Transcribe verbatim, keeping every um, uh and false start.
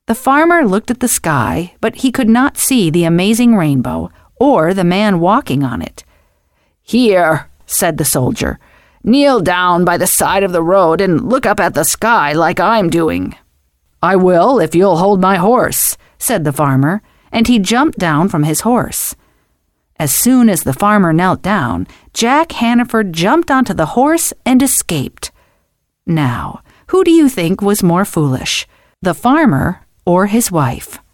The farmer looked at the sky, but he could not see the amazing rainbow or the man walking on it. "Here," said the soldier, "kneel down by the side of the road and look up at the sky like I'm doing." "I will if you'll hold my horse," said the farmer, and he jumped down from his horse. As soon as the farmer knelt down, Jack Hannaford jumped onto the horse and escaped. Now, who do you think was more foolish, the farmer or his wife?